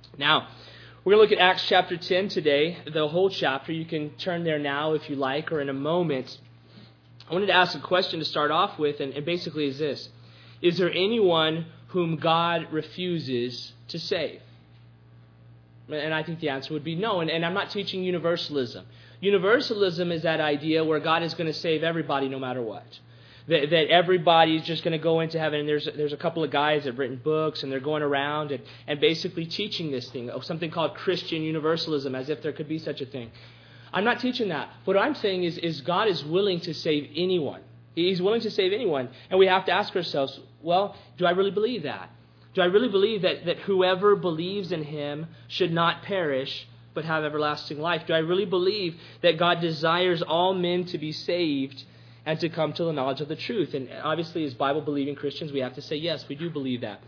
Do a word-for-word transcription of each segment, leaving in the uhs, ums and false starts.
Now, we're going to look at Acts chapter ten today, the whole chapter. You can turn there now if you like, or in a moment. I wanted to ask a question to start off with, and, and basically is this. Is there anyone whom God refuses to save? And I think the answer would be no. And, and I'm not teaching universalism. Universalism is that idea where God is going to save everybody no matter what. That, that everybody's just going to go into heaven. And there's there's a couple of guys that have written books, and they're going around and, and basically teaching this thing, something called Christian universalism, as if there could be such a thing. I'm not teaching that. What I'm saying is, is God is willing to save anyone. He's willing to save anyone. And we have to ask ourselves, well, do I really believe that? Do I really believe that, that whoever believes in him should not perish, but have everlasting life? Do I really believe that God desires all men to be saved and to come to the knowledge of the truth? And obviously, as Bible-believing Christians, we have to say, yes, we do believe that.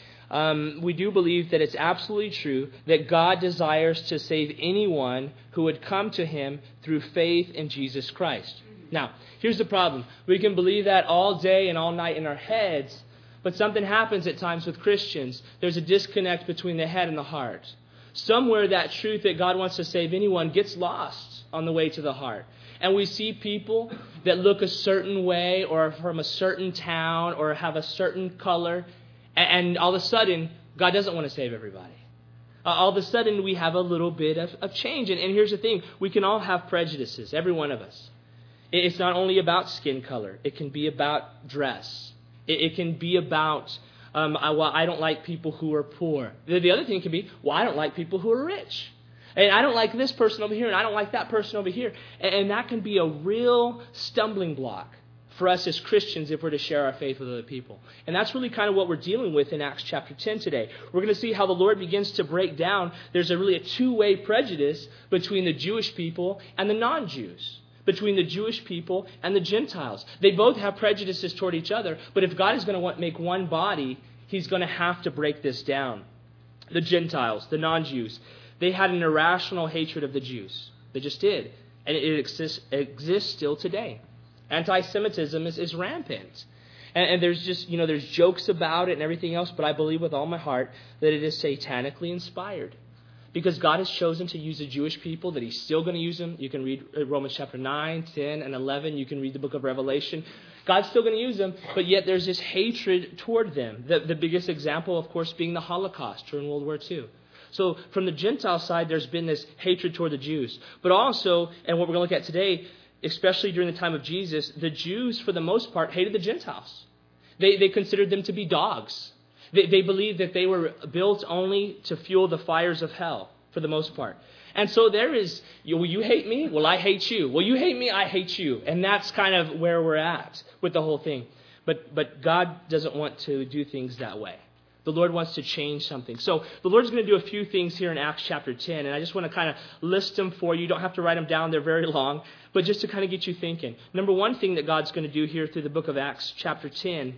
Um, we do believe that it's absolutely true that God desires to save anyone who would come to him through faith in Jesus Christ. Now, here's the problem. We can believe that all day and all night in our heads, but something happens at times with Christians. There's a disconnect between the head and the heart. Somewhere that truth that God wants to save anyone gets lost on the way to the heart. And we see people that look a certain way or are from a certain town or have a certain color, and all of a sudden, God doesn't want to save everybody. Uh, all of a sudden, we have a little bit of, of change. And, and here's the thing. We can all have prejudices, every one of us. It's not only about skin color. It can be about dress. It, it can be about, um, I, well, I don't like people who are poor. The, the other thing can be, well, I don't like people who are rich. And I don't like this person over here, and I don't like that person over here. And, and that can be a real stumbling block for us as Christians if we're to share our faith with other people. And that's really kind of what we're dealing with in Acts chapter ten today. We're going to see how the Lord begins to break down. There's a really a two-way prejudice between the Jewish people and the non-Jews, between the Jewish people and the Gentiles. They both have prejudices toward each other, but if God is going to make one body, he's going to have to break this down. The Gentiles, the non-Jews, they had an irrational hatred of the Jews. They just did. And it exists, exists still today. Anti-Semitism is, is rampant. And, and there's just, you know, there's jokes about it and everything else, but I believe with all my heart that it is satanically inspired. Because God has chosen to use the Jewish people, that he's still going to use them. You can read Romans chapter nine, ten, and eleven. You can read the book of Revelation. God's still going to use them, but yet there's this hatred toward them. The, the biggest example, of course, being the Holocaust during World War Two. So from the Gentile side, there's been this hatred toward the Jews. But also, and what we're going to look at today, especially during the time of Jesus, the Jews, for the most part, hated the Gentiles. They, they considered them to be dogs. They, they believed that they were built only to fuel the fires of hell, for the most part. And so there is, well, you hate me? Well, I hate you. Well, you hate me? I hate you. And that's kind of where we're at with the whole thing. But, but God doesn't want to do things that way. The Lord wants to change something. So the Lord's going to do a few things here in Acts chapter ten, and I just want to kind of list them for you. You don't have to write them down. They're very long, but just to kind of get you thinking. Number one thing that God's going to do here through the book of Acts chapter ten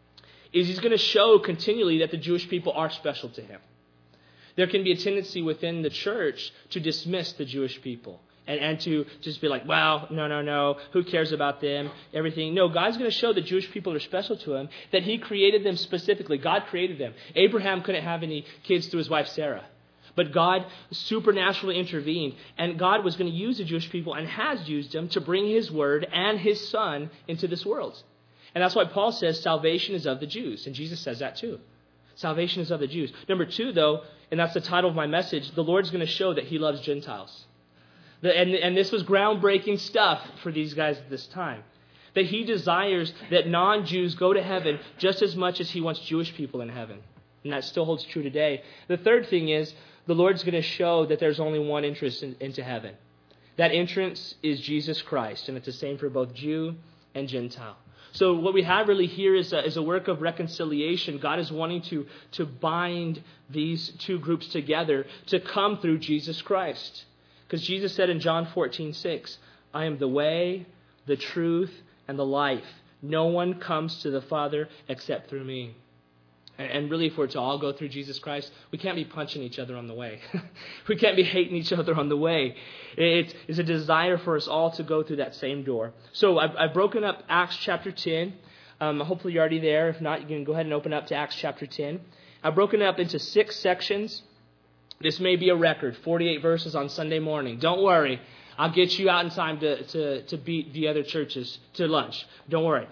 is he's going to show continually that the Jewish people are special to him. There can be a tendency within the church to dismiss the Jewish people. And, and to just be like, well, no, no, no, who cares about them, everything. No, God's going to show that Jewish people are special to him, that he created them specifically. God created them. Abraham couldn't have any kids through his wife Sarah. But God supernaturally intervened, and God was going to use the Jewish people and has used them to bring his word and his son into this world. And that's why Paul says salvation is of the Jews. And Jesus says that too. Salvation is of the Jews. Number two, though, and that's the title of my message, the Lord's going to show that he loves Gentiles. The, and, and this was groundbreaking stuff for these guys at this time. That he desires that non-Jews go to heaven just as much as he wants Jewish people in heaven. And that still holds true today. The third thing is the Lord's going to show that there's only one entrance in, into heaven. That entrance is Jesus Christ. And it's the same for both Jew and Gentile. So what we have really here is a, is a work of reconciliation. God is wanting to, to bind these two groups together to come through Jesus Christ. Because Jesus said in John fourteen six, I am the way, the truth, and the life. No one comes to the Father except through me. And, and really, if we're to all go through Jesus Christ, we can't be punching each other on the way. We can't be hating each other on the way. It is a desire for us all to go through that same door. So I've, I've broken up Acts chapter ten. Um, hopefully you're already there. If not, you can go ahead and open up to Acts chapter ten. I've broken it up into six sections. This may be a record, forty-eight verses on Sunday morning. Don't worry. I'll get you out in time to, to, to beat the other churches to lunch. Don't worry.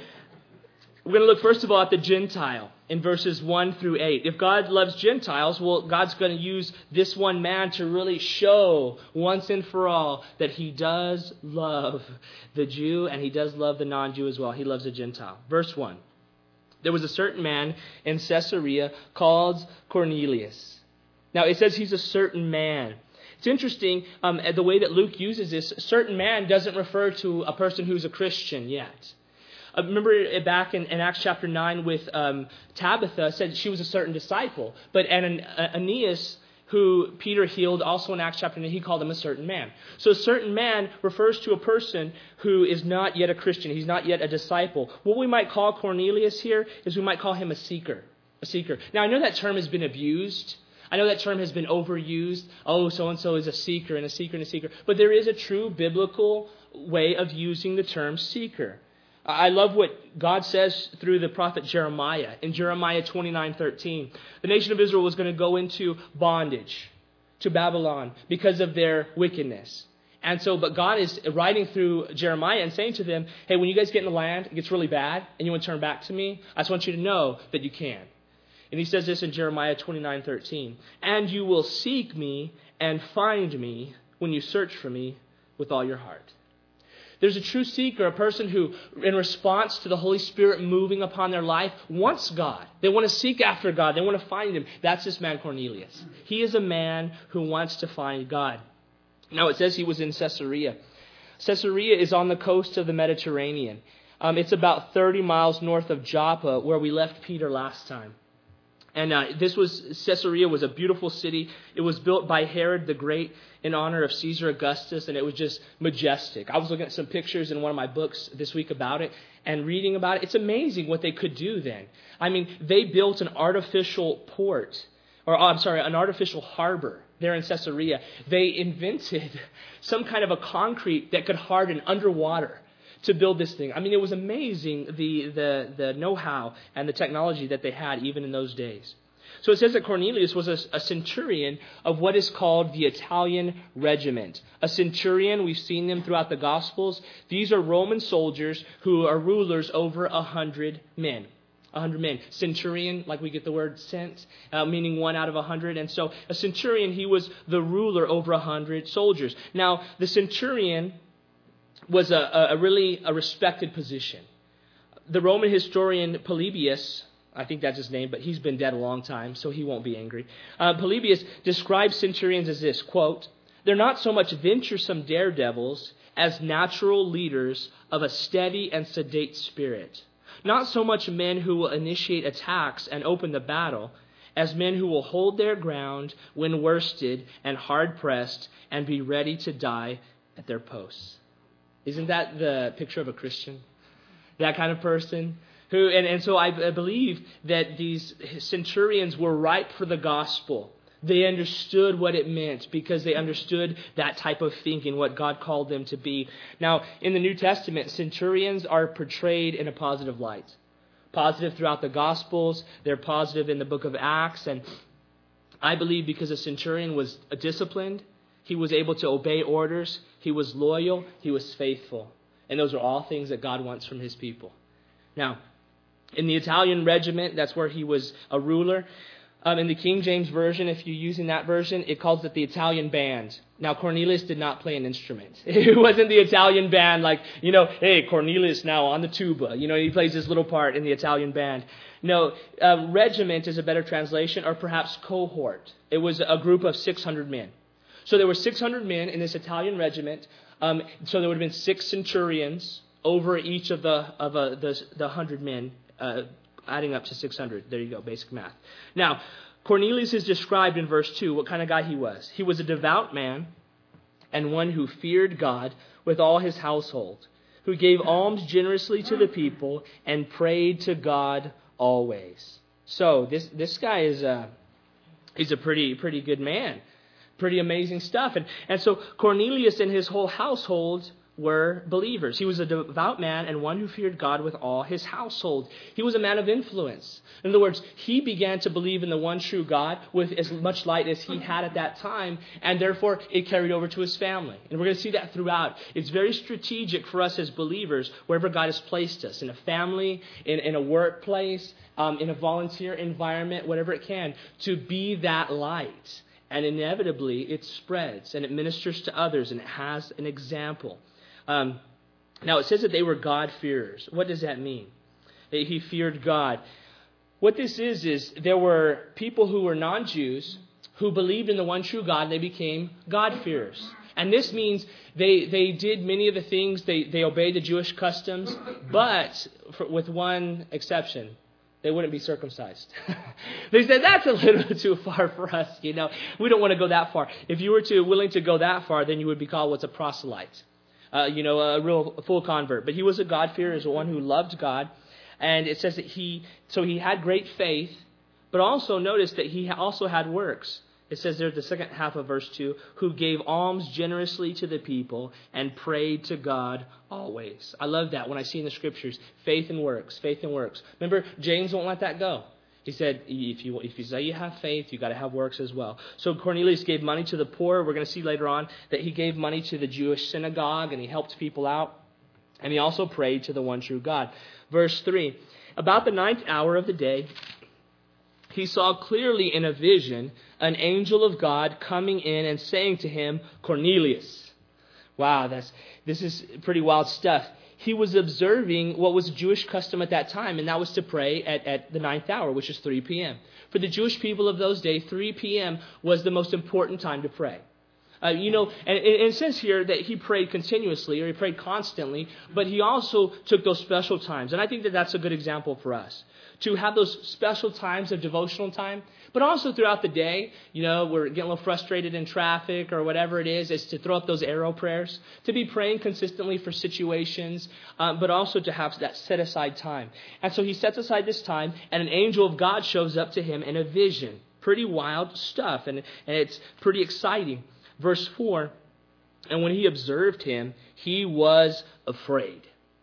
We're going to look first of all at the Gentile in verses one through eight. If God loves Gentiles, well, God's going to use this one man to really show once and for all that he does love the Jew and he does love the non-Jew as well. He loves the Gentile. Verse one. There was a certain man in Caesarea called Cornelius. Now, it says he's a certain man. It's interesting, um, the way that Luke uses this, certain man doesn't refer to a person who's a Christian yet. Uh, remember back in, in Acts chapter nine with um, Tabitha, said she was a certain disciple. But An- Aeneas, who Peter healed, also in Acts chapter nine, he called him a certain man. So a certain man refers to a person who is not yet a Christian. He's not yet a disciple. What we might call Cornelius here is we might call him a seeker. A seeker. Now, I know that term has been abused. I know that term has been overused. Oh, so-and-so is a seeker and a seeker and a seeker. But there is a true biblical way of using the term seeker. I love what God says through the prophet Jeremiah in Jeremiah twenty-nine thirteen. The nation of Israel was going to go into bondage to Babylon because of their wickedness. And so, but God is writing through Jeremiah and saying to them, hey, when you guys get in the land, it gets really bad, and you want to turn back to me, I just want you to know that you can. And he says this in Jeremiah twenty-nine thirteen. And you will seek me and find me when you search for me with all your heart. There's a true seeker, a person who, in response to the Holy Spirit moving upon their life, wants God. They want to seek after God. They want to find Him. That's this man Cornelius. He is a man who wants to find God. Now, it says he was in Caesarea. Caesarea is on the coast of the Mediterranean. Um, it's about thirty miles north of Joppa, where we left Peter last time. And uh, this was, Caesarea was a beautiful city. It was built by Herod the Great in honor of Caesar Augustus, and it was just majestic. I was looking at some pictures in one of my books this week about it and reading about it. It's amazing what they could do then. I mean, they built an artificial port, or oh, I'm sorry, an artificial harbor there in Caesarea. They invented some kind of a concrete that could harden underwater to build this thing. I mean, it was amazing, the, the, the know-how and the technology that they had even in those days. So it says that Cornelius was a, a centurion of what is called the Italian regiment. A centurion, we've seen them throughout the Gospels. These are Roman soldiers who are rulers over a hundred men. A hundred men. Centurion, like we get the word cent, uh, meaning one out of a hundred. And so a centurion, he was the ruler over a hundred soldiers. Now, the centurion was a, a really a respected position. The Roman historian Polybius, I think that's his name, but he's been dead a long time, so he won't be angry. Uh, Polybius describes centurions as this, quote, "They're not so much venturesome daredevils as natural leaders of a steady and sedate spirit. Not so much men who will initiate attacks and open the battle, as men who will hold their ground when worsted and hard-pressed and be ready to die at their posts." Isn't that the picture of a Christian? That kind of person? who, and, and so I, I believe that these centurions were ripe for the gospel. They understood what it meant because they understood that type of thinking, what God called them to be. Now, in the New Testament, centurions are portrayed in a positive light. Positive throughout the Gospels. They're positive in the book of Acts. And I believe because a centurion was disciplined, he was able to obey orders, he was loyal, he was faithful. And those are all things that God wants from his people. Now, in the Italian regiment, that's where he was a ruler. Um, in the King James Version, if you're using that version, it calls it the Italian band. Now, Cornelius did not play an instrument. It wasn't the Italian band like, you know, hey, Cornelius now on the tuba. You know, he plays his little part in the Italian band. No, uh, regiment is a better translation, or perhaps cohort. It was a group of six hundred men. So there were six hundred men in this Italian regiment. Um, so there would have been six centurions over each of the of uh, the, the one hundred men, uh, adding up to six hundred. There you go, basic math. Now, Cornelius is described in verse two what kind of guy he was. He was a devout man and one who feared God with all his household, who gave alms generously to the people and prayed to God always. So this this guy is a he's a pretty pretty good man, pretty amazing stuff. And and so Cornelius and his whole household were believers. He was a devout man and one who feared God with all his household. He was a man of influence. In other words, he began to believe in the one true God with as much light as he had at that time, and therefore it carried over to his family. And we're going to see that throughout. It's very strategic for us as believers, wherever God has placed us, in a family, in, in a workplace, um, in a volunteer environment, whatever it can, to be that light. And inevitably, it spreads and it ministers to others and it has an example. Um, now, it says that they were God-fearers. What does that mean? That he feared God. What this is, is there were people who were non-Jews who believed in the one true God, and they became God-fearers. And this means they they did many of the things, they, they obeyed the Jewish customs, but for, with one exception. They wouldn't be circumcised. They said, that's a little too far for us. You know, we don't want to go that far. If you were to willing to go that far, then you would be called what's a proselyte. Uh, you know, a real full convert. But he was a God-fearer, as one who loved God. And it says that he, so he had great faith, but also notice that he also had works. It says there at the second half of verse two, who gave alms generously to the people and prayed to God always. I love that when I see in the scriptures, faith and works, faith and works. Remember, James won't let that go. He said, if you if you say you have faith, you got to have works as well. So Cornelius gave money to the poor. We're going to see later on that he gave money to the Jewish synagogue and he helped people out. And he also prayed to the one true God. Verse three, about the ninth hour of the day, he saw clearly in a vision an angel of God coming in and saying to him, Cornelius. Wow, that's this is pretty wild stuff. He was observing what was Jewish custom at that time, and that was to pray at, at the ninth hour, which is three p.m. For the Jewish people of those days, three p.m. was the most important time to pray. Uh, you know, and, and it says here that he prayed continuously, or he prayed constantly, but he also took those special times. And I think that that's a good example for us, to have those special times of devotional time, but also throughout the day. You know, we're getting a little frustrated in traffic or whatever it is, is to throw up those arrow prayers, to be praying consistently for situations, um, but also to have that set aside time. And so he sets aside this time, and an angel of God shows up to him in a vision. Pretty wild stuff, and, and it's pretty exciting. Verse four, and when he observed him, he was afraid.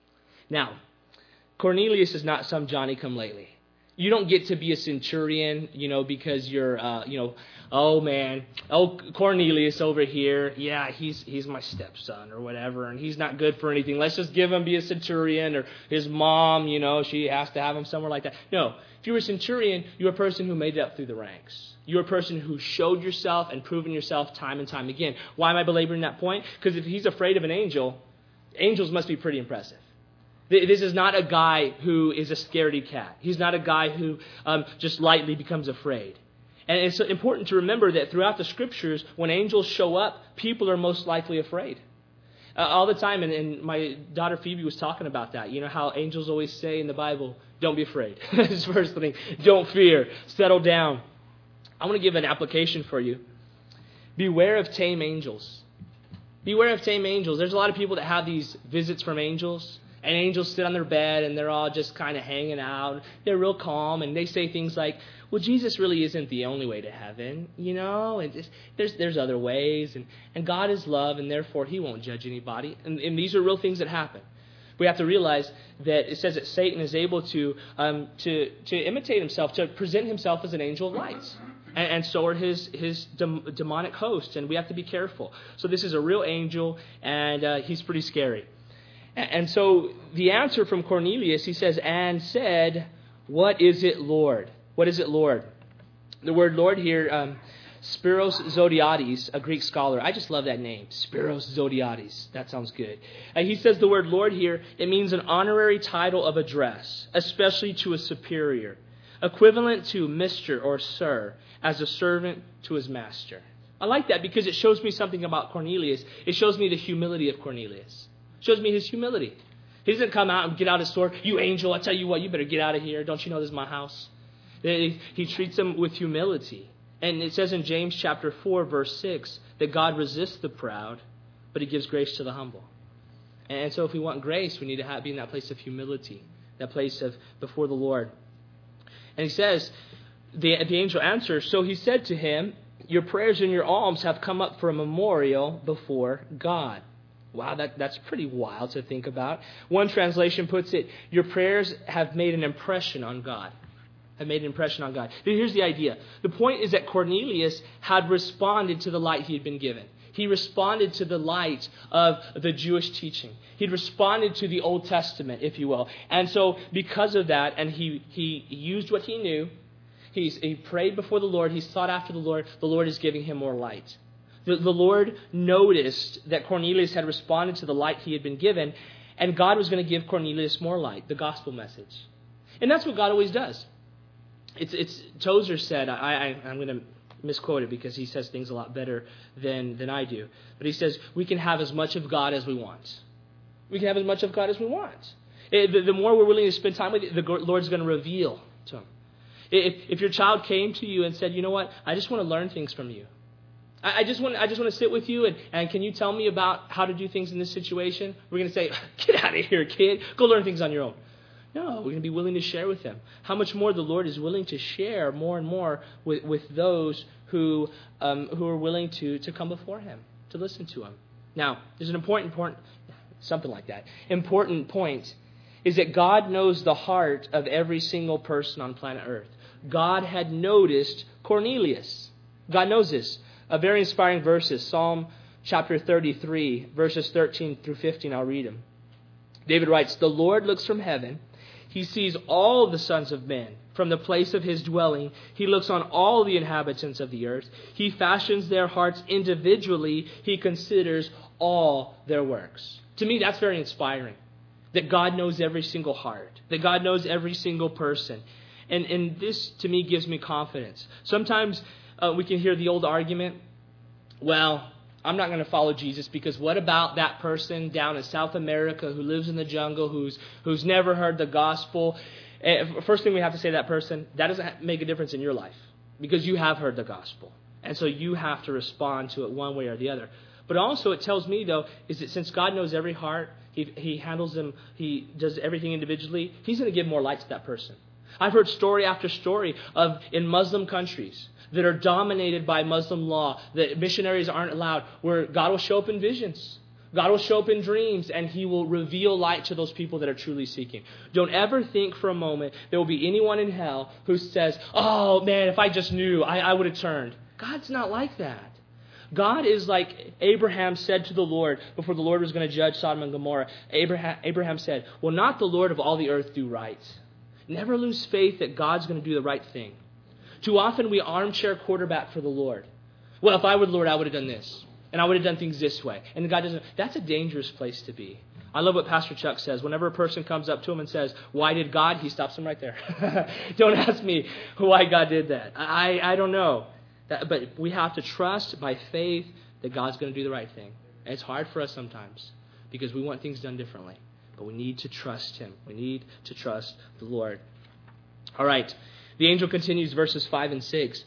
Now, Cornelius is not some Johnny-come-lately. You don't get to be a centurion, you know, because you're, uh, you know, oh man, oh Cornelius over here, yeah, he's he's my stepson or whatever, and he's not good for anything. Let's just give him be a centurion, or his mom, you know, she has to have him somewhere like that. No, if you were a centurion, you were a person who made it up through the ranks. You were a person who showed yourself and proven yourself time and time again. Why am I belaboring that point? Because if he's afraid of an angel, angels must be pretty impressive. This is not a guy who is a scaredy cat. He's not a guy who um, just lightly becomes afraid. And it's important to remember that throughout the scriptures, when angels show up, people are most likely afraid. Uh, all the time, and, and my daughter Phoebe was talking about that. You know how angels always say in the Bible, don't be afraid. That's the first thing. Don't fear. Settle down. I want to give an application for you. Beware of tame angels. Beware of tame angels. There's a lot of people that have these visits from angels. And angels sit on their bed and they're all just kind of hanging out. They're real calm and they say things like, well, Jesus really isn't the only way to heaven, you know, and just, there's there's other ways. And, and God is love, and therefore he won't judge anybody. And, and these are real things that happen. We have to realize that it says that Satan is able to um, to to imitate himself, to present himself as an angel of light. And, and so are his, his dem- demonic hosts, and we have to be careful. So this is a real angel, and uh, he's pretty scary. And so the answer from Cornelius, he says, and said, what is it, Lord? What is it, Lord? The word Lord here, um, Spiros Zodiates, a Greek scholar. I just love that name, Spiros Zodiates. That sounds good. Uh, he says the word Lord here, it means an honorary title of address, especially to a superior, equivalent to Mister or Sir, as a servant to his master. I like that because it shows me something about Cornelius. It shows me the humility of Cornelius. Shows me his humility. He doesn't come out and get out his sword. You angel, I tell you what, you better get out of here. Don't you know this is my house? He treats them with humility. And it says in James chapter four, verse six, that God resists the proud, but he gives grace to the humble. And so if we want grace, we need to have, be in that place of humility, that place of before the Lord. And he says, the, the angel answers, so he said to him, your prayers and your alms have come up for a memorial before God. Wow, that, that's pretty wild to think about. One translation puts it, your prayers have made an impression on God. Have made an impression on God. But here's the idea. The point is that Cornelius had responded to the light he had been given. He responded to the light of the Jewish teaching. He'd responded to the Old Testament, if you will. And so because of that, and he, he used what he knew, he's, he prayed before the Lord, he sought after the Lord, the Lord is giving him more light. The, the Lord noticed that Cornelius had responded to the light he had been given, and God was going to give Cornelius more light, the gospel message. And that's what God always does. It's, it's Tozer said, I, I, I'm going to misquote it because he says things a lot better than, than I do. But he says, we can have as much of God as we want. We can have as much of God as we want. It, the, the more we're willing to spend time with you, the Lord's going to reveal to him. If, if your child came to you and said, you know what, I just want to learn things from you. I, I just want I just want to sit with you and, and can you tell me about how to do things in this situation? We're going to say, get out of here, kid. Go learn things on your own. No, we're going to be willing to share with them. How much more the Lord is willing to share more and more with, with those who um, who are willing to, to come before him, to listen to him. Now, there's an important point, something like that, important point, is that God knows the heart of every single person on planet Earth. God had noticed Cornelius. God knows this. A very inspiring verses, Psalm chapter thirty-three, verses thirteen through fifteen, I'll read them. David writes, the Lord looks from heaven. He sees all the sons of men from the place of his dwelling. He looks on all the inhabitants of the earth. He fashions their hearts individually. He considers all their works. To me, that's very inspiring. That God knows every single heart. That God knows every single person. And, and this, to me, gives me confidence. Sometimes uh, we can hear the old argument, well, I'm not going to follow Jesus because what about that person down in South America who lives in the jungle, who's who's never heard the gospel? Uh, first thing we have to say to that person, that doesn't make a difference in your life because you have heard the gospel. And so you have to respond to it one way or the other. But also it tells me, though, is that since God knows every heart, he, he handles them, he does everything individually, he's going to give more light to that person. I've heard story after story of in Muslim countries that are dominated by Muslim law, that missionaries aren't allowed, where God will show up in visions. God will show up in dreams, and he will reveal light to those people that are truly seeking. Don't ever think for a moment there will be anyone in hell who says, oh, man, if I just knew, I, I would have turned. God's not like that. God is like Abraham said to the Lord before the Lord was going to judge Sodom and Gomorrah. Abraham, Abraham said, will not the Lord of all the earth do right? Never lose faith that God's going to do the right thing. Too often we armchair quarterback for the Lord. Well, if I were the Lord, I would have done this. And I would have done things this way. And God doesn't. That's a dangerous place to be. I love what Pastor Chuck says. Whenever a person comes up to him and says, why did God? He stops him right there. Don't ask me why God did that. I, I don't know. That, but we have to trust by faith that God's going to do the right thing. And it's hard for us sometimes because we want things done differently. But we need to trust him. We need to trust the Lord. All right. The angel continues verses five and six.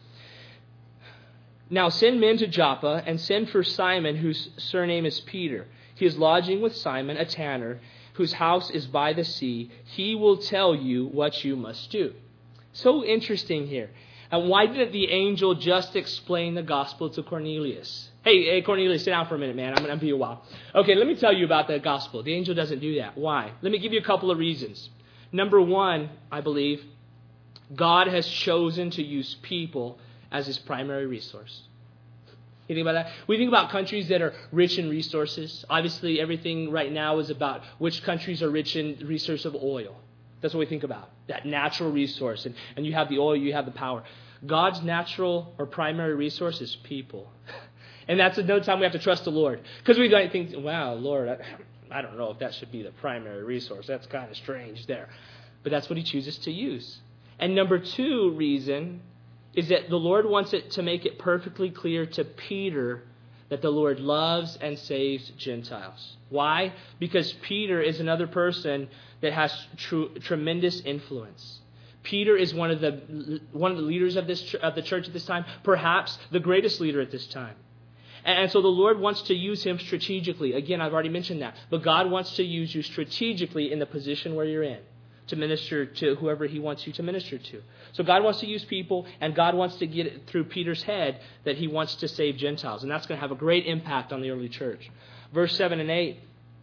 Now send men to Joppa and send for Simon, whose surname is Peter. He is lodging with Simon, a tanner, whose house is by the sea. He will tell you what you must do. So interesting here. And why didn't the angel just explain the gospel to Cornelius? Hey, hey, Cornelius, sit down for a minute, man. I'm going to be a while. Okay, let me tell you about the gospel. The angel doesn't do that. Why? Let me give you a couple of reasons. Number one, I believe, God has chosen to use people as his primary resource. You think about that? We think about countries that are rich in resources. Obviously, everything right now is about which countries are rich in the resource of oil. That's what we think about, that natural resource. And, and you have the oil, you have the power. God's natural or primary resource is people. And that's another time we have to trust the Lord. Because we might think, wow, Lord, I, I don't know if that should be the primary resource. That's kind of strange there. But that's what he chooses to use. And number two reason is that the Lord wants it to make it perfectly clear to Peter that the Lord loves and saves Gentiles. Why? Because Peter is another person that has true, tremendous influence. Peter is one of the one of the leaders of this of the church at this time, perhaps the greatest leader at this time. And so the Lord wants to use him strategically. Again, I've already mentioned that. But God wants to use you strategically in the position where you're in to minister to whoever he wants you to minister to. So God wants to use people, and God wants to get it through Peter's head that he wants to save Gentiles. And that's going to have a great impact on the early church. Verse seven and eight.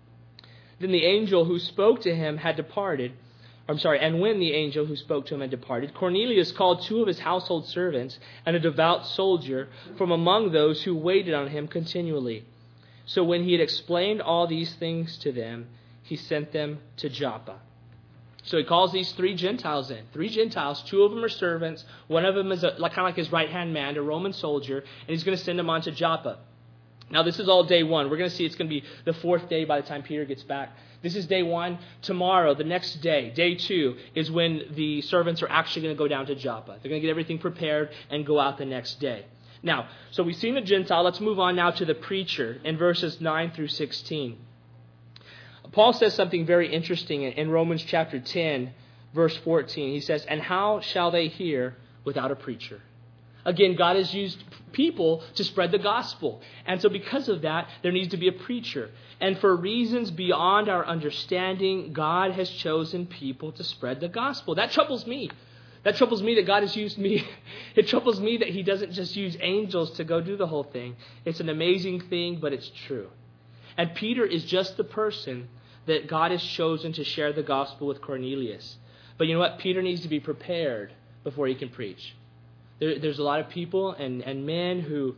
Then the angel who spoke to him had departed. I'm sorry, and when the angel who spoke to him had departed, Cornelius called two of his household servants and a devout soldier from among those who waited on him continually. So when he had explained all these things to them, he sent them to Joppa. So he calls these three Gentiles in. Three Gentiles, two of them are servants. One of them is a, like, kind of like his right-hand man, a Roman soldier, and he's going to send them on to Joppa. Now, this is all day one. We're going to see it's going to be the fourth day by the time Peter gets back. This is day one. Tomorrow, the next day, day two, is when the servants are actually going to go down to Joppa. They're going to get everything prepared and go out the next day. Now, so we've seen the Gentile. Let's move on now to the preacher in verses nine through sixteen. Paul says something very interesting in Romans chapter ten, verse fourteen. He says, "And how shall they hear without a preacher?" Again, God has used people to spread the gospel. And so because of that, there needs to be a preacher. And for reasons beyond our understanding, God has chosen people to spread the gospel. That troubles me. That troubles me that God has used me. It troubles me that he doesn't just use angels to go do the whole thing. It's an amazing thing, but it's true. And Peter is just the person that God has chosen to share the gospel with Cornelius. But you know what? Peter needs to be prepared before he can preach. There, there's a lot of people and, and men who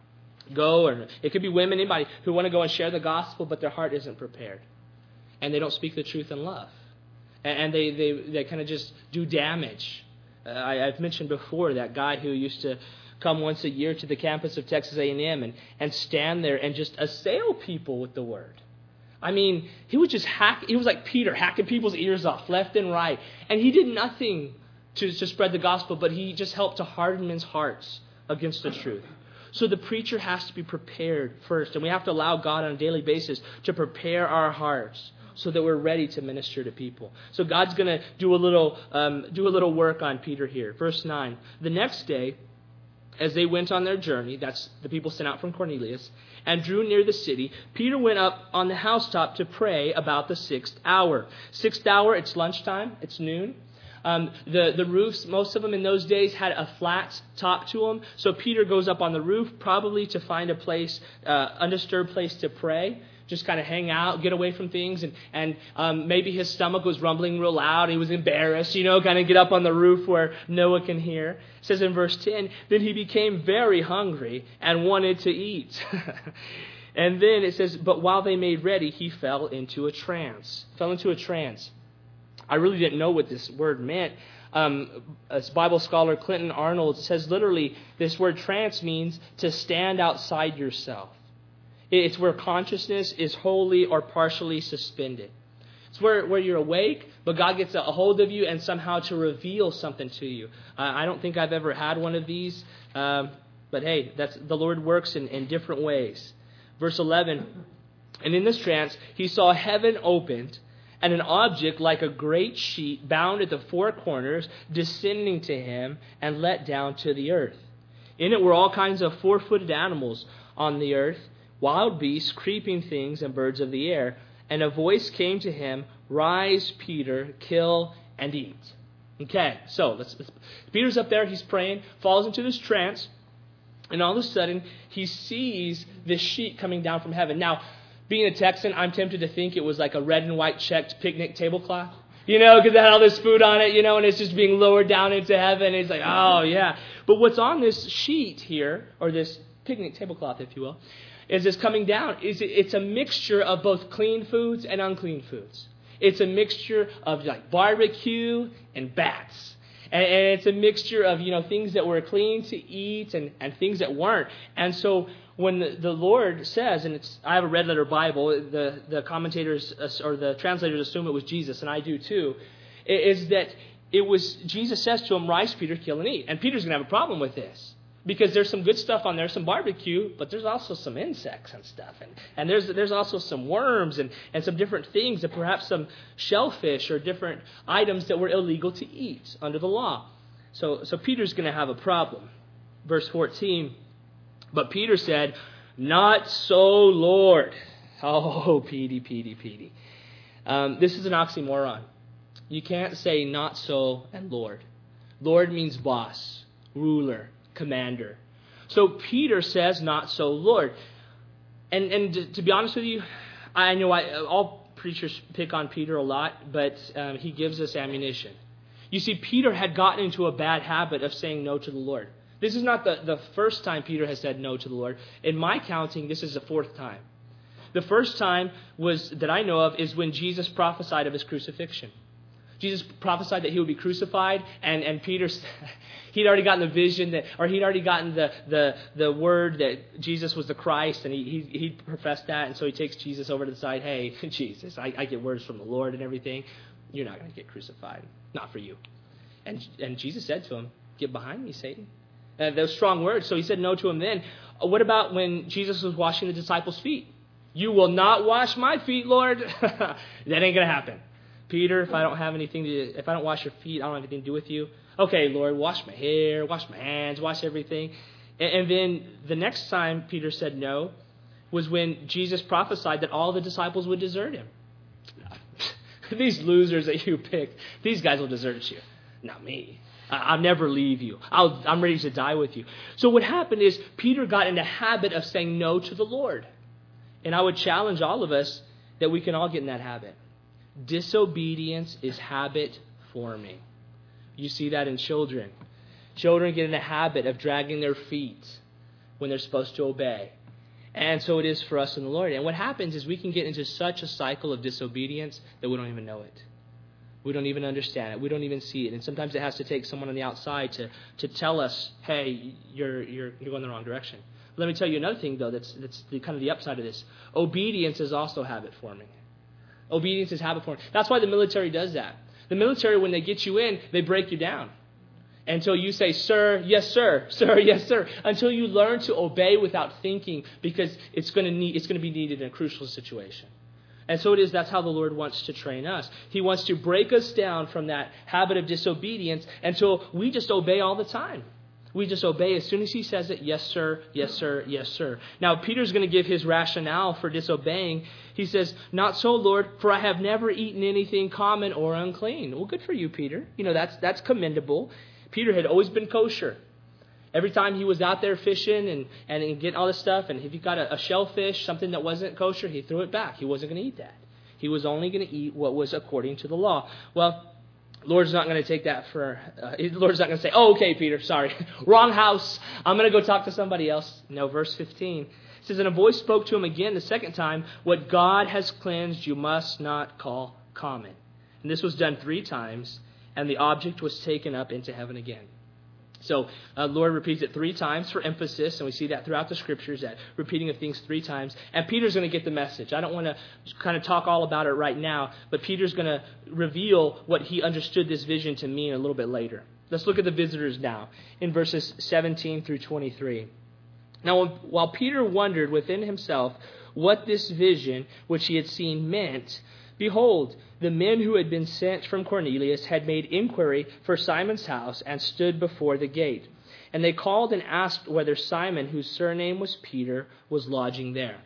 go, or it could be women, anybody, who want to go and share the gospel, but their heart isn't prepared. And they don't speak the truth in love. And, and they, they, they kind of just do damage. Uh, I, I've mentioned before that guy who used to come once a year to the campus of Texas A and M and, and stand there and just assail people with the word. I mean, he would just hack, he was like Peter, hacking people's ears off left and right. And he did nothing to, to spread the gospel, but he just helped to harden men's hearts against the truth. So the preacher has to be prepared first, and we have to allow God on a daily basis to prepare our hearts so that we're ready to minister to people. So God's going to do a little um, do a little work on Peter here. Verse nine. The next day, as they went on their journey, that's the people sent out from Cornelius, and drew near the city, Peter went up on the housetop to pray about the sixth hour. Sixth hour, it's lunchtime, it's noon. Um, the, the roofs, most of them in those days had a flat top to them. So Peter goes up on the roof, probably to find a place, uh, undisturbed place to pray. Just kind of hang out, get away from things. And, and um, maybe his stomach was rumbling real loud. He was embarrassed, you know, kind of get up on the roof where no one can hear. It says in verse ten, then he became very hungry and wanted to eat. And then it says, but while they made ready, he fell into a trance. Fell into a trance. I really didn't know what this word meant. Um, as Bible scholar Clinton Arnold says, literally, this word trance means to stand outside yourself. It's where consciousness is wholly or partially suspended. It's where, where you're awake, but God gets a hold of you and somehow to reveal something to you. Uh, I don't think I've ever had one of these, um, but hey, that's the Lord works in, in different ways. Verse eleven, and in this trance, he saw heaven opened, and an object like a great sheet bound at the four corners descending to him and let down to the earth. In it were all kinds of four-footed animals on the earth, wild beasts, creeping things, and birds of the air. And a voice came to him, rise, Peter, kill and eat. Okay, so let's, let's, Peter's up there, he's praying, falls into this trance, and all of a sudden he sees this sheet coming down from heaven. Now, being a Texan, I'm tempted to think it was like a red and white checked picnic tablecloth. You know, because it had all this food on it, you know, and it's just being lowered down into heaven. It's like, oh, yeah. But what's on this sheet here, or this picnic tablecloth, if you will, is this coming down. Is It's a mixture of both clean foods and unclean foods. It's a mixture of like barbecue and bats. And, and it's a mixture of, you know, things that were clean to eat and, and things that weren't. And so when the, the Lord says, and it's, I have a red letter Bible, the, the commentators or the translators assume it was Jesus, and I do too, is that it was, Jesus says to him, rise, Peter, kill and eat. And Peter's going to have a problem with this because there's some good stuff on there, some barbecue, but there's also some insects and stuff. And, and there's there's also some worms and, and some different things, and perhaps some shellfish or different items that were illegal to eat under the law. So, so Peter's going to have a problem. Verse fourteen, but Peter said, not so, Lord. Oh, Petey, Petey, Petey. Um, this is an oxymoron. You can't say not so and Lord. Lord means boss, ruler, commander. So Peter says, not so, Lord. And and to, to be honest with you, I know I, all preachers pick on Peter a lot, but um, he gives us ammunition. You see, Peter had gotten into a bad habit of saying no to the Lord. This is not the, the first time Peter has said no to the Lord. In my counting, this is the fourth time. The first time was that I know of is when Jesus prophesied of his crucifixion. Jesus prophesied that he would be crucified, and, and Peter, he'd already gotten the vision that, or he'd already gotten the, the, the word that Jesus was the Christ, and he, he he professed that, and so he takes Jesus over to the side. Hey, Jesus, I, I get words from the Lord and everything. You're not going to get crucified. Not for you. And and Jesus said to him, get behind me, Satan. Uh, those strong words. So he said no to him then. Uh, what about when Jesus was washing the disciples' feet? You will not wash my feet, Lord. That ain't going to happen. Peter, if I don't have anything to, if I don't wash your feet, I don't have anything to do with you. Okay, Lord, wash my hair, wash my hands, wash everything. And, and then the next time Peter said no was when Jesus prophesied that all the disciples would desert him. These losers that you picked, these guys will desert you. Not me. I'll never leave you. I'll, I'm ready to die with you. So what happened is Peter got in the habit of saying no to the Lord. And I would challenge all of us that we can all get in that habit. Disobedience is habit forming. You see that in children. Children get in the habit of dragging their feet when they're supposed to obey. And so it is for us in the Lord. And what happens is we can get into such a cycle of disobedience that we don't even know it. We don't even understand it. We don't even see it. And sometimes it has to take someone on the outside to, to tell us, hey, you're you're you're going the wrong direction. Let me tell you another thing, though, that's that's the, kind of the upside of this. Obedience is also habit forming. Obedience is habit forming. That's why the military does that. The military, when they get you in, they break you down. Until you say, sir, yes, sir, sir, yes, sir. Until you learn to obey without thinking, because it's going to need, it's going to be needed in a crucial situation. And so it is, that's how the Lord wants to train us. He wants to break us down from that habit of disobedience until we just obey all the time. We just obey as soon as he says it, yes, sir, yes, sir, yes, sir. Now, Peter's going to give his rationale for disobeying. He says, not so, Lord, for I have never eaten anything common or unclean. Well, good for you, Peter. You know, that's that's commendable. Peter had always been kosher. Every time he was out there fishing and, and getting all this stuff, and if he got a, a shellfish, something that wasn't kosher, he threw it back. He wasn't going to eat that. He was only going to eat what was according to the law. Well, Lord's not going to take that for, uh, Lord's not going to say, oh, okay, Peter, sorry, wrong house. I'm going to go talk to somebody else. No, verse fifteen. It says, and a voice spoke to him again the second time, what God has cleansed you must not call common. And this was done three times, and the object was taken up into heaven again. So uh, Lord repeats it three times for emphasis, and we see that throughout the scriptures, that repeating of things three times. And Peter's going to get the message. I don't want to kind of talk all about it right now, but Peter's going to reveal what he understood this vision to mean a little bit later. Let's look at the visitors now in verses seventeen through twenty-three. Now, while Peter wondered within himself what this vision which he had seen meant, behold, the men who had been sent from Cornelius had made inquiry for Simon's house and stood before the gate. And they called and asked whether Simon, whose surname was Peter, was lodging there.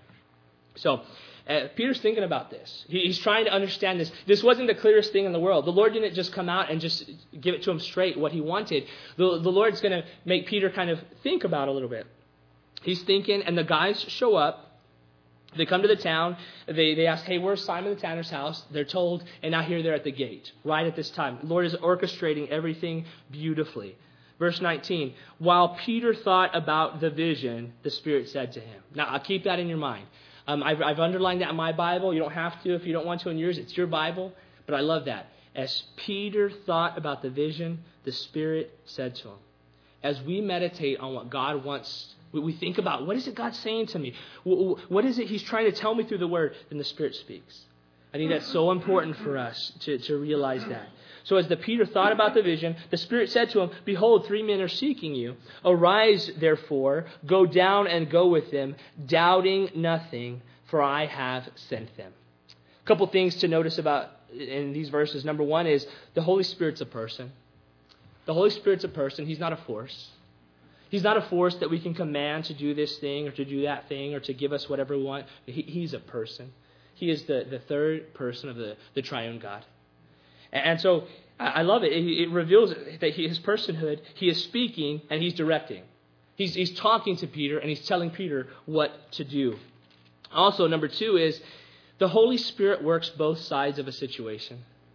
So, uh, Peter's thinking about this. He, he's trying to understand this. This wasn't the clearest thing in the world. The Lord didn't just come out and just give it to him straight, what he wanted. The, the Lord's going to make Peter kind of think about it a little bit. He's thinking, and the guys show up. They come to the town. They they ask, hey, where's Simon the tanner's house? They're told, and now here they're at the gate, right at this time. The Lord is orchestrating everything beautifully. Verse nineteen, while Peter thought about the vision, the Spirit said to him. Now, I'll keep that in your mind. Um, I've, I've underlined that in my Bible. You don't have to if you don't want to in yours. It's your Bible, but I love that. As Peter thought about the vision, the Spirit said to him. As we meditate on what God wants, we think about, what is it God's saying to me? What is it he's trying to tell me through the word? Then the Spirit speaks. I think that's so important for us to, to realize that. So as the Peter thought about the vision, the Spirit said to him, behold, three men are seeking you. Arise, therefore, go down and go with them, doubting nothing, for I have sent them. A couple things to notice about in these verses. Number one is the Holy Spirit's a person. The Holy Spirit's a person. He's not a force. He's not a force that we can command to do this thing or to do that thing or to give us whatever we want. He, he's a person. He is the, the third person of the, the triune God. And, and so I, I love it. it. It reveals that he, his personhood, he is speaking and he's directing. He's, he's talking to Peter and he's telling Peter what to do. Also, number two is the Holy Spirit works both sides of a situation.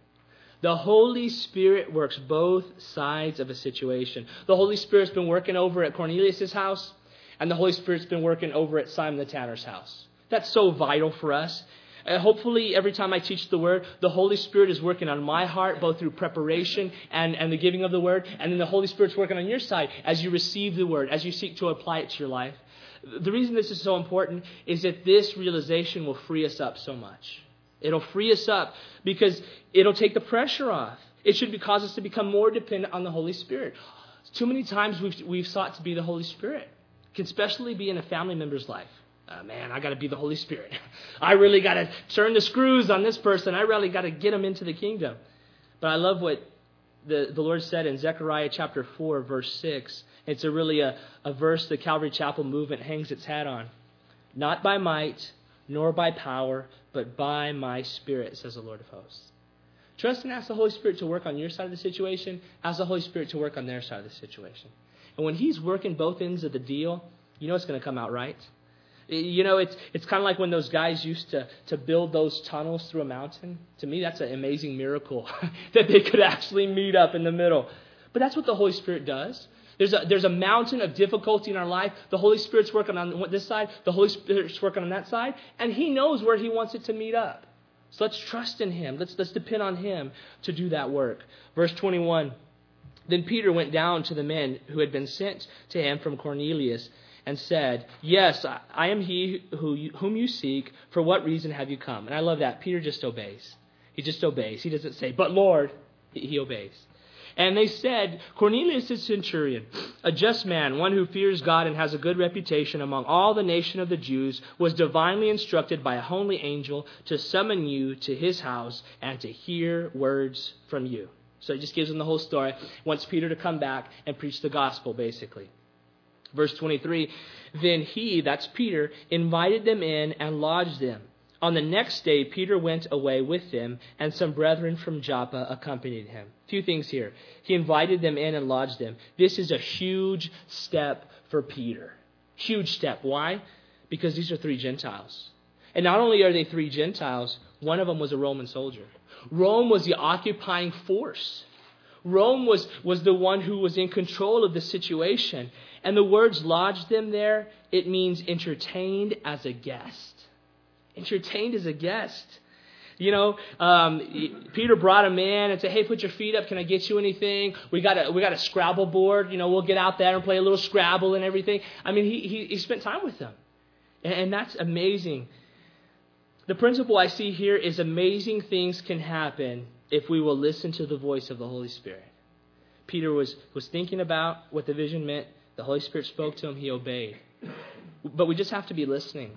The Holy Spirit works both sides of a situation. The Holy Spirit's been working over at Cornelius' house, and the Holy Spirit's been working over at Simon the Tanner's house. That's so vital for us. Uh, hopefully, every time I teach the Word, the Holy Spirit is working on my heart, both through preparation and, and the giving of the Word, and then the Holy Spirit's working on your side as you receive the Word, as you seek to apply it to your life. The reason this is so important is that this realization will free us up so much. It'll free us up because it'll take the pressure off. It should cause us to become more dependent on the Holy Spirit. Too many times we've, we've sought to be the Holy Spirit. It can especially be in a family member's life. Uh, man, I got to be the Holy Spirit. I really got to turn the screws on this person. I really got to get them into the kingdom. But I love what the, the Lord said in Zechariah chapter four, verse six. It's a really a, a verse the Calvary Chapel movement hangs its hat on. Not by might, nor by power, but by my Spirit, says the Lord of hosts. Trust and ask the Holy Spirit to work on your side of the situation. Ask the Holy Spirit to work on their side of the situation. And when He's working both ends of the deal, you know it's going to come out right. You know, it's it's kind of like when those guys used to, to build those tunnels through a mountain. To me, that's an amazing miracle that they could actually meet up in the middle. But that's what the Holy Spirit does. There's a, there's a mountain of difficulty in our life. The Holy Spirit's working on this side. The Holy Spirit's working on that side. And He knows where He wants it to meet up. So let's trust in Him. Let's, let's depend on Him to do that work. Verse twenty-one, then Peter went down to the men who had been sent to him from Cornelius and said, yes, I, I am he who you, whom you seek. For what reason have you come? And I love that. Peter just obeys. He just obeys. He doesn't say, but Lord. He, he obeys. And they said, Cornelius is centurion, a just man, one who fears God and has a good reputation among all the nation of the Jews, was divinely instructed by a holy angel to summon you to his house and to hear words from you. So he just gives them the whole story. Wants Peter to come back and preach the gospel, basically. Verse twenty-three, then he, that's Peter, invited them in and lodged them. On the next day, Peter went away with them, and some brethren from Joppa accompanied him. A few things here. He invited them in and lodged them. This is a huge step for Peter. Huge step. Why? Because these are three Gentiles. And not only are they three Gentiles, one of them was a Roman soldier. Rome was the occupying force. Rome was, was the one who was in control of the situation. And the words lodged them there, it means entertained as a guest. Entertained as a guest. You know, um, Peter brought him in and said, hey, put your feet up. Can I get you anything? We got a we got a Scrabble board. You know, we'll get out there and play a little Scrabble and everything. I mean, he he, he spent time with them. And, and that's amazing. The principle I see here is amazing things can happen if we will listen to the voice of the Holy Spirit. Peter was, was thinking about what the vision meant. The Holy Spirit spoke to him. He obeyed. But we just have to be listening.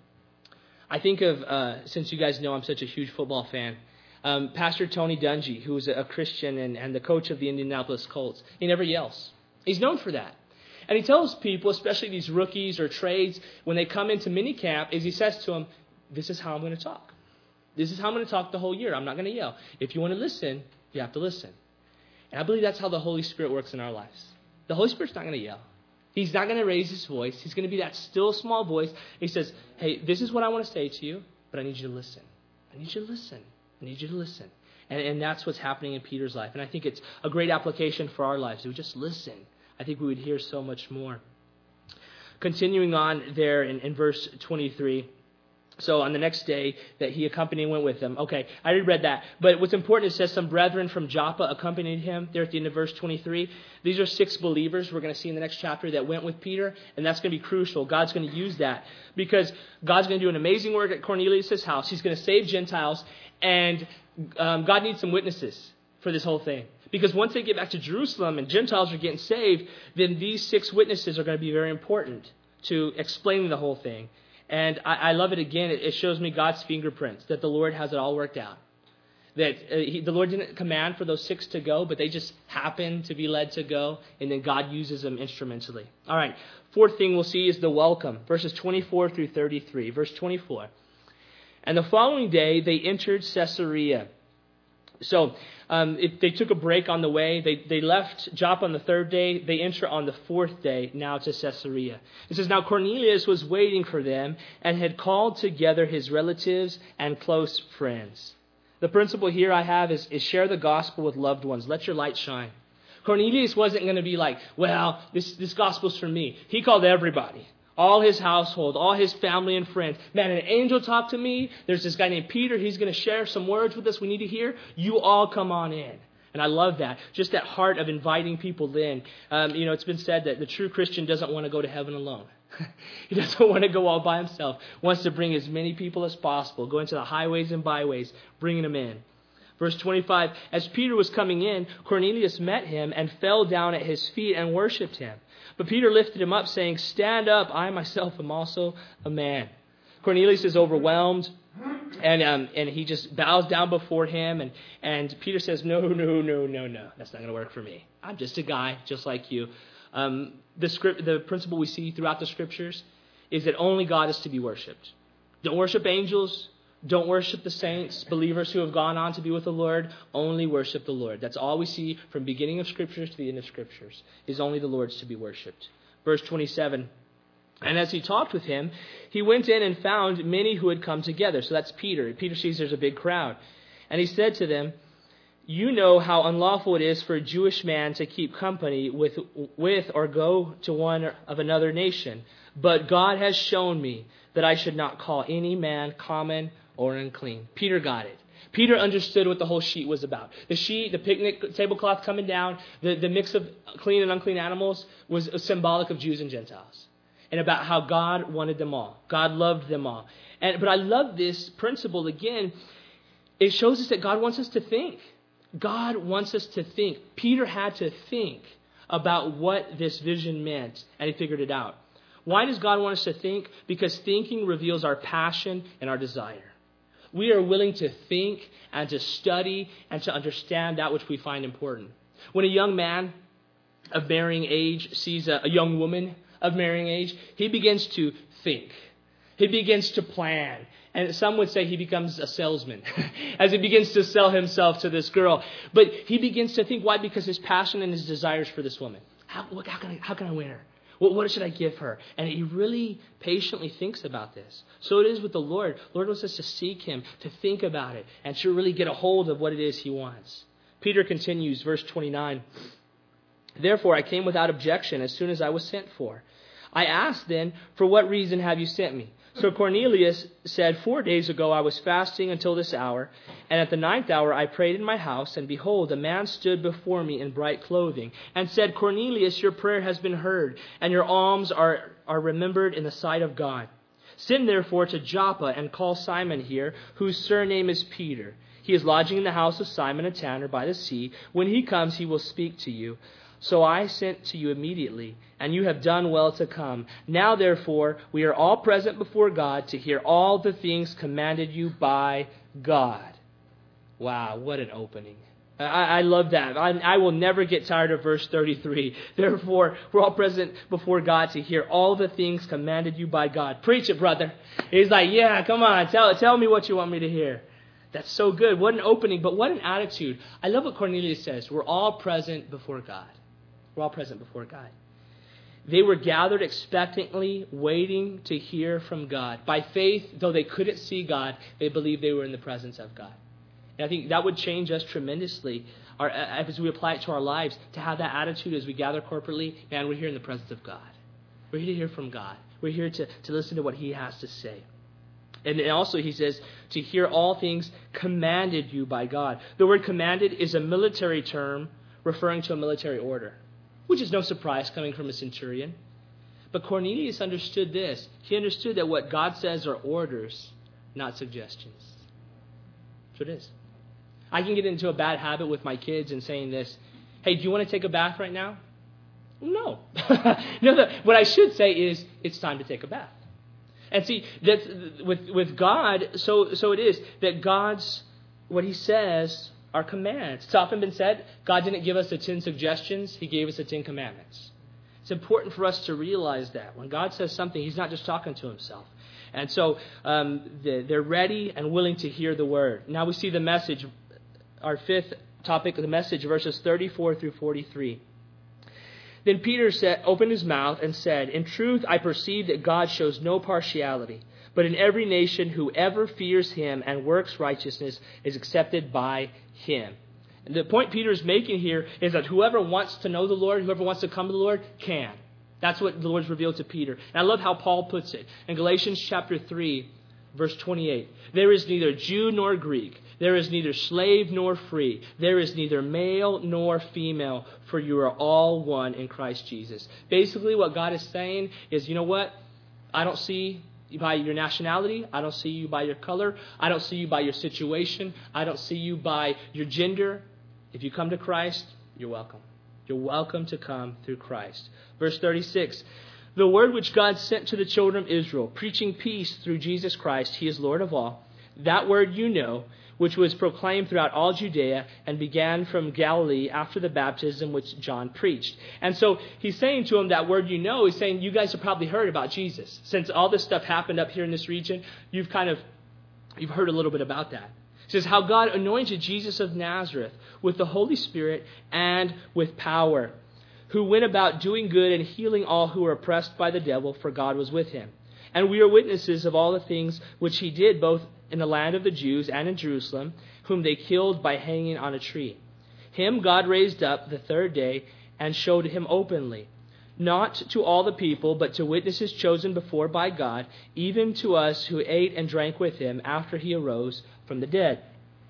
I think of, uh, since you guys know I'm such a huge football fan, um, Pastor Tony Dungy, who is a Christian and, and the coach of the Indianapolis Colts. He never yells. He's known for that. And he tells people, especially these rookies or trades, when they come into minicamp, is he says to them, this is how I'm going to talk. This is how I'm going to talk the whole year. I'm not going to yell. If you want to listen, you have to listen. And I believe that's how the Holy Spirit works in our lives. The Holy Spirit's not going to yell. He's not going to raise his voice. He's going to be that still small voice. He says, hey, this is what I want to say to you, but I need you to listen. I need you to listen. I need you to listen. And, and that's what's happening in Peter's life. And I think it's a great application for our lives. If we just listen, I think we would hear so much more. Continuing on there in, in verse twenty-three. So on the next day that he accompanied and went with them. Okay, I already read that. But what's important, it says some brethren from Joppa accompanied him there at the end of verse twenty-three. These are six believers we're going to see in the next chapter that went with Peter. And that's going to be crucial. God's going to use that because God's going to do an amazing work at Cornelius' house. He's going to save Gentiles. And um, God needs some witnesses for this whole thing. Because once they get back to Jerusalem and Gentiles are getting saved, then these six witnesses are going to be very important to explaining the whole thing. And I, I love it again. It, it shows me God's fingerprints, that the Lord has it all worked out. That uh, he, the Lord didn't command for those six to go, but they just happened to be led to go, and then God uses them instrumentally. All right, fourth thing we'll see is the welcome, verses twenty-four through thirty-three. Verse twenty-four. And the following day they entered Caesarea. So um, if they took a break on the way. They, they left Joppa on the third day. They enter on the fourth day now to Caesarea. It says, now Cornelius was waiting for them and had called together his relatives and close friends. The principle here I have is, is share the gospel with loved ones. Let your light shine. Cornelius wasn't going to be like, well, this, this gospel's for me. He called everybody. All his household, all his family and friends. Man, an angel talked to me. There's this guy named Peter. He's going to share some words with us we need to hear. You all come on in. And I love that. Just that heart of inviting people in. Um, you know, it's been said that the true Christian doesn't want to go to heaven alone. He doesn't want to go all by himself. Wants to bring as many people as possible. Go into the highways and byways, bringing them in. Verse twenty-five, as Peter was coming in, Cornelius met him and fell down at his feet and worshipped him. But Peter lifted him up, saying, stand up, I myself am also a man. Cornelius is overwhelmed, and um, and he just bows down before him. And, and Peter says, no, no, no, no, no. That's not going to work for me. I'm just a guy, just like you. Um, the script, the principle we see throughout the Scriptures is that only God is to be worshipped. Don't worship angels. Don't worship the saints, believers who have gone on to be with the Lord. Only worship the Lord. That's all we see from beginning of Scriptures to the end of Scriptures, is only the Lord's to be worshipped. Verse twenty-seven, and as he talked with him, he went in and found many who had come together. So that's Peter. Peter sees there's a big crowd. And he said to them, you know how unlawful it is for a Jewish man to keep company with, with or go to one of another nation. But God has shown me that I should not call any man common or unclean. Peter got it. Peter understood what the whole sheet was about. The sheet, the picnic tablecloth coming down, the, the mix of clean and unclean animals was symbolic of Jews and Gentiles. And about how God wanted them all. God loved them all. And but I love this principle again. It shows us that God wants us to think. God wants us to think. Peter had to think about what this vision meant, and he figured it out. Why does God want us to think? Because thinking reveals our passion and our desire. We are willing to think and to study and to understand that which we find important. When a young man of marrying age sees a, a young woman of marrying age, he begins to think. He begins to plan. And some would say he becomes a salesman as he begins to sell himself to this girl. But he begins to think. Why? Because his passion and his desires for this woman. How, how, can, I, how can I win her? What, what should I give her? And he really patiently thinks about this. So it is with the Lord. The Lord wants us to seek him, to think about it, and to really get a hold of what it is he wants. Peter continues, verse twenty-nine. Therefore I came without objection as soon as I was sent for. I asked then, for what reason have you sent me? So Cornelius said, four days ago I was fasting until this hour, and at the ninth hour I prayed in my house, and behold, a man stood before me in bright clothing, and said, Cornelius, your prayer has been heard, and your alms are, are remembered in the sight of God. Send therefore to Joppa, and call Simon here, whose surname is Peter. He is lodging in the house of Simon a tanner by the sea. When he comes, he will speak to you. So I sent to you immediately, and you have done well to come. Now, therefore, we are all present before God to hear all the things commanded you by God. Wow, what an opening. I, I love that. I, I will never get tired of verse thirty-three. Therefore, we're all present before God to hear all the things commanded you by God. Preach it, brother. He's like, yeah, come on, tell, tell me what you want me to hear. That's so good. What an opening, but what an attitude. I love what Cornelius says. We're all present before God. We're all present before God. They were gathered expectantly, waiting to hear from God. By faith, though they couldn't see God, they believed they were in the presence of God. And I think that would change us tremendously our, as we apply it to our lives, to have that attitude as we gather corporately. Man, we're here in the presence of God. We're here to hear from God. We're here to, to listen to what he has to say. And also, he says, to hear all things commanded you by God. The word commanded is a military term referring to a military order, which is no surprise coming from a centurion. But Cornelius understood this. He understood that what God says are orders, not suggestions. That's what it is. I can get into a bad habit with my kids and saying this, hey, do you want to take a bath right now? No. no the, what I should say is, it's time to take a bath. And see, that's, with, with God, so, so it is that God's, what he says are commands. It's often been said, God didn't give us the ten suggestions, he gave us the ten commandments. It's important for us to realize that. When God says something, he's not just talking to himself. And so um, they're ready and willing to hear the word. Now we see the message our fifth topic of the message, verses thirty-four through forty-three. Then Peter said, opened his mouth and said, "In truth, I perceive that God shows no partiality, but in every nation whoever fears him and works righteousness is accepted by him." And the point Peter is making here is that whoever wants to know the Lord, whoever wants to come to the Lord, can. That's what the Lord's revealed to Peter. And I love how Paul puts it. In Galatians chapter three, verse twenty-eight, "There is neither Jew nor Greek. There is neither slave nor free. There is neither male nor female, for you are all one in Christ Jesus." Basically, what God is saying is, you know what? I don't see you by your nationality. I don't see you by your color. I don't see you by your situation. I don't see you by your gender. If you come to Christ, you're welcome. You're welcome to come through Christ. Verse thirty-six, "The word which God sent to the children of Israel, preaching peace through Jesus Christ, he is Lord of all. That word you know, which was proclaimed throughout all Judea and began from Galilee after the baptism which John preached." And so he's saying to them, that word you know, he's saying, you guys have probably heard about Jesus. Since all this stuff happened up here in this region, you've kind of, you've heard a little bit about that. It says how God anointed Jesus of Nazareth with the Holy Spirit and with power, who went about doing good and healing all who were oppressed by the devil, for God was with him. And we are witnesses of all the things which he did, both in the land of the Jews and in Jerusalem, whom they killed by hanging on a tree. Him God raised up the third day and showed him openly, not to all the people, but to witnesses chosen before by God, even to us who ate and drank with him after he arose from the dead.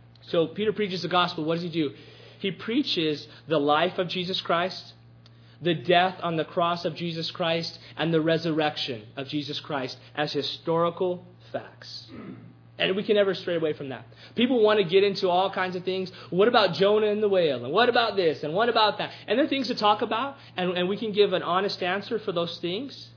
So Peter preaches the gospel. What does he do? He preaches the life of Jesus Christ, the death on the cross of Jesus Christ, and the resurrection of Jesus Christ as historical facts. And we can never stray away from that. People want to get into all kinds of things. What about Jonah and the whale? And what about this? And what about that? And there are things to talk about. And, and we can give an honest answer for those things.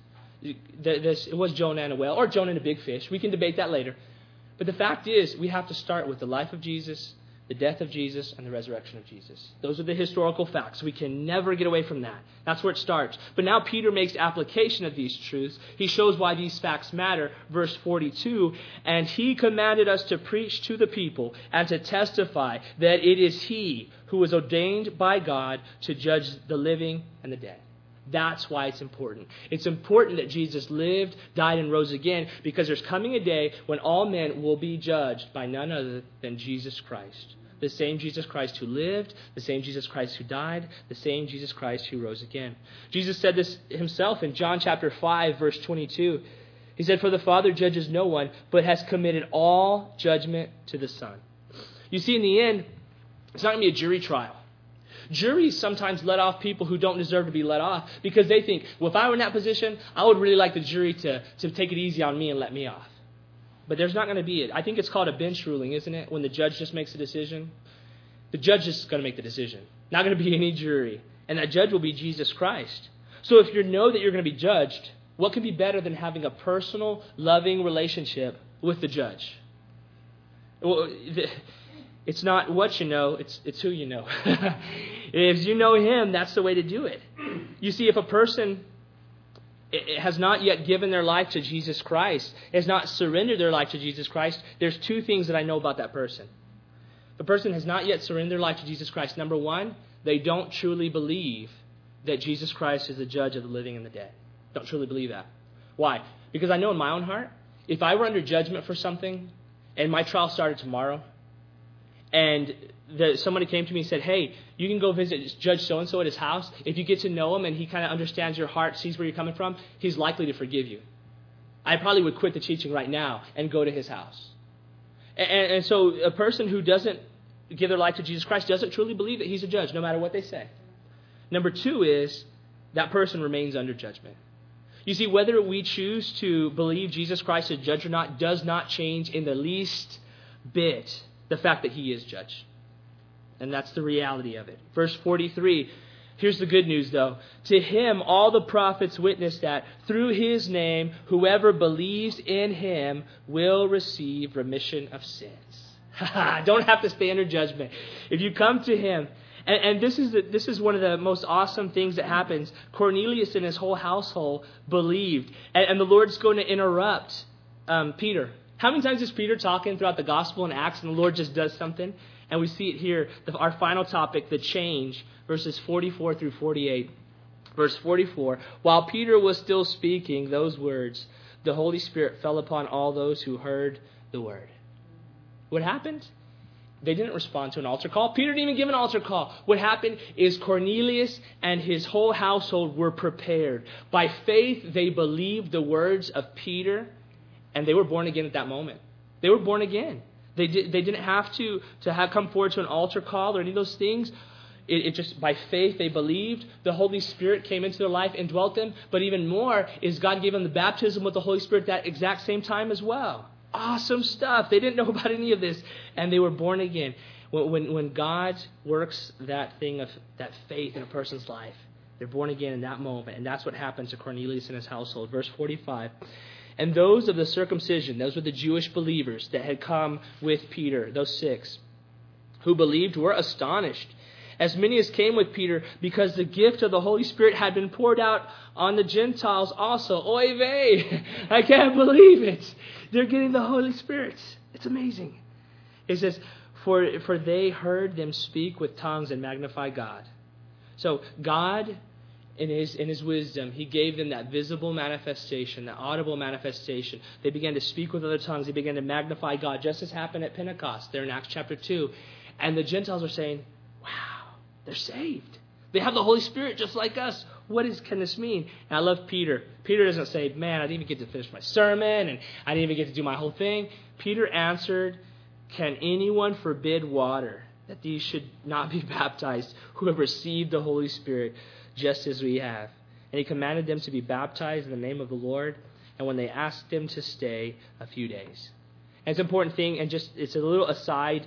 This, it was Jonah and a whale, or Jonah and a big fish. We can debate that later. But the fact is, we have to start with the life of Jesus, the death of Jesus, and the resurrection of Jesus. Those are the historical facts. We can never get away from that. That's where it starts. But now Peter makes application of these truths. He shows why these facts matter. Verse forty-two, "And he commanded us to preach to the people and to testify that it is he who was ordained by God to judge the living and the dead." That's why it's important. It's important that Jesus lived, died, and rose again, because there's coming a day when all men will be judged by none other than Jesus Christ. The same Jesus Christ who lived, the same Jesus Christ who died, the same Jesus Christ who rose again. Jesus said this himself in John chapter five, verse twenty-two. He said, "For the Father judges no one, but has committed all judgment to the Son." You see, in the end, it's not going to be a jury trial. Juries sometimes let off people who don't deserve to be let off because they think, well, if I were in that position, I would really like the jury to, to take it easy on me and let me off. But there's not going to be it. I think it's called a bench ruling, isn't it? When the judge just makes a decision. The judge is going to make the decision. Not going to be any jury. And that judge will be Jesus Christ. So if you know that you're going to be judged, what can be better than having a personal, loving relationship with the judge? Well, it's not what you know, it's it's who you know. If you know him, that's the way to do it. You see, if a person has not yet given their life to Jesus Christ, has not surrendered their life to Jesus Christ, there's two things that I know about that person. The person has not yet surrendered their life to Jesus Christ. Number one, they don't truly believe that Jesus Christ is the judge of the living and the dead. Don't truly believe that. Why? Because I know in my own heart, if I were under judgment for something and my trial started tomorrow, and the, somebody came to me and said, hey, you can go visit Judge so-and-so at his house. If you get to know him and he kind of understands your heart, sees where you're coming from, he's likely to forgive you. I probably would quit the teaching right now and go to his house. And, and so a person who doesn't give their life to Jesus Christ doesn't truly believe that he's a judge, no matter what they say. Number two is that person remains under judgment. You see, whether we choose to believe Jesus Christ is judge or not does not change in the least bit the fact that he is judge. And that's the reality of it. Verse forty-three, here's the good news though. To him all the prophets witness that through his name whoever believes in him will receive remission of sins. Don't have to stay under judgment. If you come to him, and, and this is the, this is one of the most awesome things that happens. Cornelius and his whole household believed. And, and the Lord's going to interrupt um, Peter. How many times is Peter talking throughout the gospel in Acts and the Lord just does something? And we see it here, the, our final topic, the change, verses forty-four through forty-eight. Verse forty-four, while Peter was still speaking those words, the Holy Spirit fell upon all those who heard the word. What happened? They didn't respond to an altar call. Peter didn't even give an altar call. What happened is Cornelius and his whole household were prepared. By faith, they believed the words of Peter, and they were born again at that moment. They were born again. They did, they didn't have to, to have come forward to an altar call or any of those things. It, it just, by faith, they believed. The Holy Spirit came into their life and dwelt them. But even more is God gave them the baptism with the Holy Spirit that exact same time as well. Awesome stuff. They didn't know about any of this, and they were born again. When, when, when God works that thing of that faith in a person's life, they're born again in that moment. And that's what happened to Cornelius and his household. Verse forty-five. And those of the circumcision, those were the Jewish believers that had come with Peter, those six, who believed were astonished. As many as came with Peter, because the gift of the Holy Spirit had been poured out on the Gentiles also. Oy vey! I can't believe it. They're getting the Holy Spirit. It's amazing. It says, for, for they heard them speak with tongues and magnify God. So God, in his, in his wisdom, he gave them that visible manifestation, that audible manifestation. They began to speak with other tongues. They began to magnify God, just as happened at Pentecost there in Acts chapter two. And the Gentiles were saying, wow, they're saved. They have the Holy Spirit just like us. What is, can this mean? And I love Peter. Peter doesn't say, man, I didn't even get to finish my sermon, and I didn't even get to do my whole thing. Peter answered, can anyone forbid water, that these should not be baptized, who have received the Holy Spirit, just as we have? And he commanded them to be baptized in the name of the Lord, and when they asked him to stay a few days. And it's an important thing, and just it's a little aside,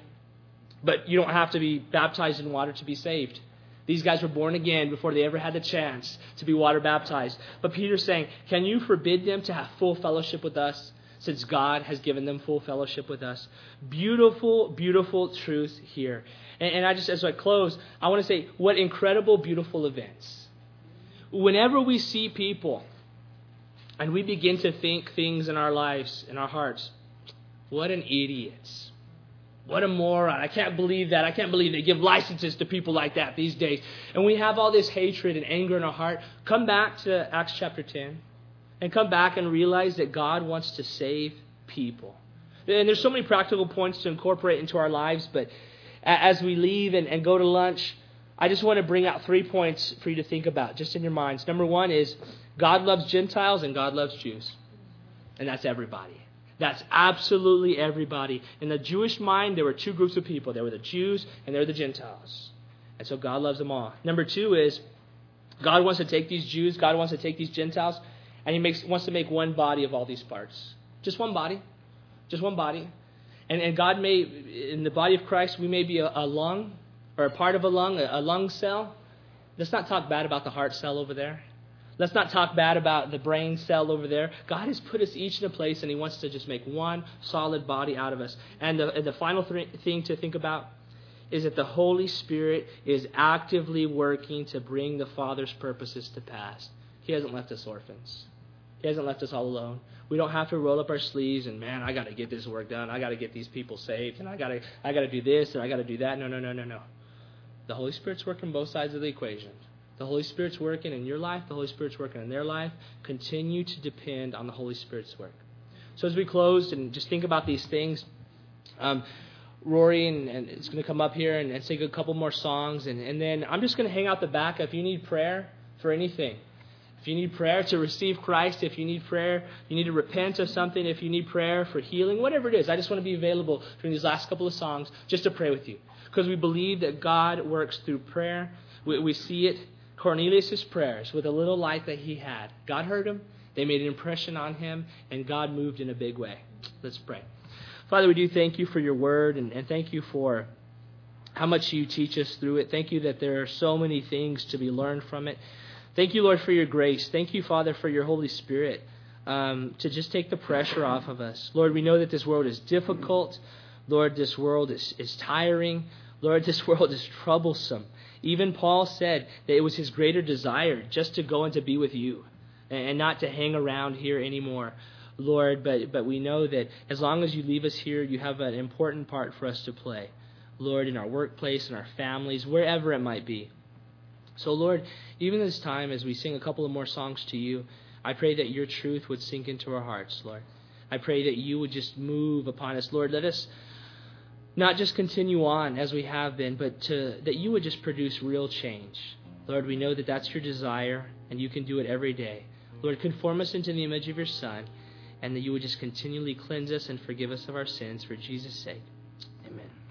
but you don't have to be baptized in water to be saved. These guys were born again before they ever had the chance to be water baptized. But Peter's saying, can you forbid them to have full fellowship with us, since God has given them full fellowship with us? Beautiful, beautiful truth here. And, and I just, as I close, I want to say, what incredible, beautiful events. Whenever we see people and we begin to think things in our lives, in our hearts, what an idiot. What a moron. I can't believe that. I can't believe they give licenses to people like that these days. And we have all this hatred and anger in our heart. Come back to Acts chapter ten and come back and realize that God wants to save people. And there's so many practical points to incorporate into our lives, but as we leave and, and go to lunch, I just want to bring out three points for you to think about just in your minds. Number one is God loves Gentiles and God loves Jews. And that's everybody. That's absolutely everybody. In the Jewish mind, there were two groups of people. There were the Jews and there were the Gentiles. And so God loves them all. Number two is God wants to take these Jews, God wants to take these Gentiles, and he makes wants to make one body of all these parts. Just one body. Just one body. And, and God may, in the body of Christ, we may be a, a lung or a part of a lung, a, a lung cell. Let's not talk bad about the heart cell over there. Let's not talk bad about the brain cell over there. God has put us each in a place, and he wants to just make one solid body out of us. And the, and the final th- thing to think about is that the Holy Spirit is actively working to bring the Father's purposes to pass. He hasn't left us orphans. He hasn't left us all alone. We don't have to roll up our sleeves and, man, I got to get this work done. I got to get these people saved, and I got to I got to do this, and I got to do that. No, no, no, no, no. The Holy Spirit's working both sides of the equation. The Holy Spirit's working in your life. The Holy Spirit's working in their life. Continue to depend on the Holy Spirit's work. So as we close and just think about these things, um, Rory and, and is going to come up here and, and sing a couple more songs. And, and then I'm just going to hang out the back. If you need prayer for anything, if you need prayer to receive Christ, if you need prayer, you need to repent of something, if you need prayer for healing, whatever it is, I just want to be available during these last couple of songs just to pray with you. Because we believe that God works through prayer. We, we see it. Cornelius' prayers with a little light that he had. God heard him. They made an impression on him, and God moved in a big way. Let's pray. Father, we do thank you for your word, and, and thank you for how much you teach us through it. Thank you that there are so many things to be learned from it. Thank you, Lord, for your grace. Thank you, Father, for your Holy Spirit um, to just take the pressure off of us. Lord, we know that this world is difficult. Lord, this world is, is tiring. Lord, this world is troublesome. Even Paul said that it was his greater desire just to go and to be with you and not to hang around here anymore, Lord. But, but we know that as long as you leave us here, you have an important part for us to play. Lord, in our workplace, in our families, wherever it might be. So, Lord, even this time as we sing a couple of more songs to you, I pray that your truth would sink into our hearts, Lord. I pray that you would just move upon us. Lord, let us not just continue on as we have been, but to, that you would just produce real change. Lord, we know that that's your desire, and you can do it every day. Lord, conform us into the image of your Son, and that you would just continually cleanse us and forgive us of our sins for Jesus' sake. Amen.